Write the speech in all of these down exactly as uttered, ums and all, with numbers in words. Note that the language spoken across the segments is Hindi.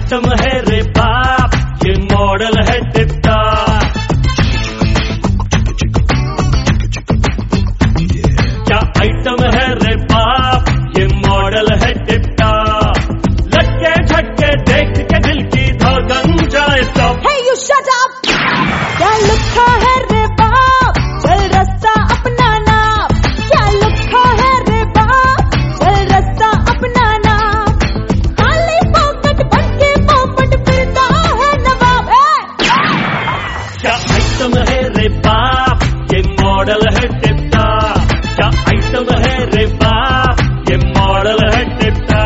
आइटम है रे बाप, ये मॉडल है टिप्टा। क्या आइटम है रे बाप, ये मॉडल है टिप्टा। लटके झटके देख के दिल की धड़कन जाए stop. Hey you shut up! क्या लिखा है रे बाप, चल रास्ता अपना नाप। क्या लिखा है रे बाप, चल रास्ता अपना नाप। खाली पॉकेट बन के पोपट फिरता है नवाब। क्या आइटम है रे बाप, ये मॉडल है टिप्टा। क्या आइटम है रे बाप, ये मॉडल है टिप्टा।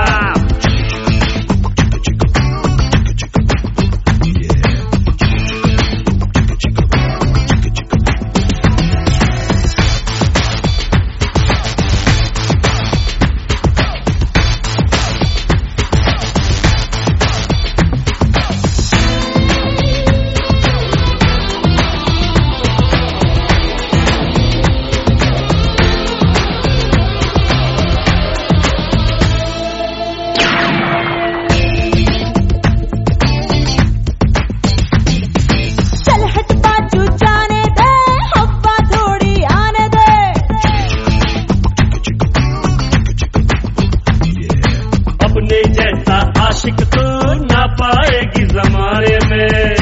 अपने जैसा आशिक तो ना पाएगी जमाने में।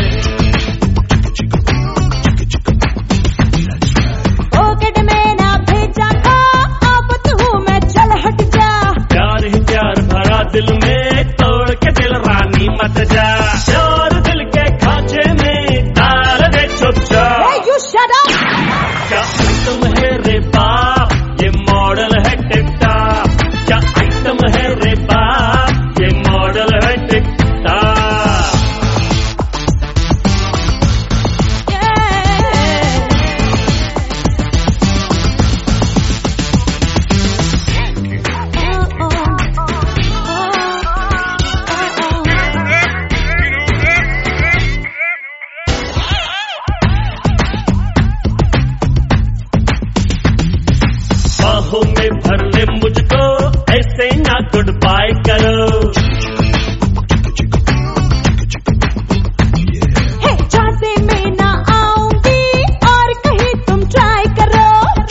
पॉकेट में ना भेजा था, अब तू मैं चल हट जा। प्यार ही प्यार भरा दिल में, तोड़ के दिल रानी मत जा। प्यार दिल के खांचे में डाल दे चुपचाप। Hey you shut up! क्या आइटम है रे बाप, ये मॉडल है टिप्टा। क्या आइटम है रे बाप, ये मॉडल है टिप्टा। बाहों में भर ले मुझको, ऐसे ना गुड बाय करो। Hey झांसे में ना आऊंगी, और कहीं तुम ट्राई करो।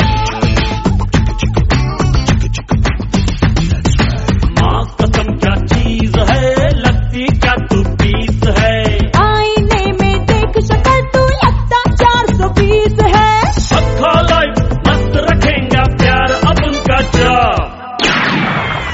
माँ कसम क्या चीज है, लगती क्या तू पीस है। आईने में देख शक्ल तू लगता चार सौ बीस है। अखा लाइफ मस्त रखेंगे प्यार अब उनका जॉब।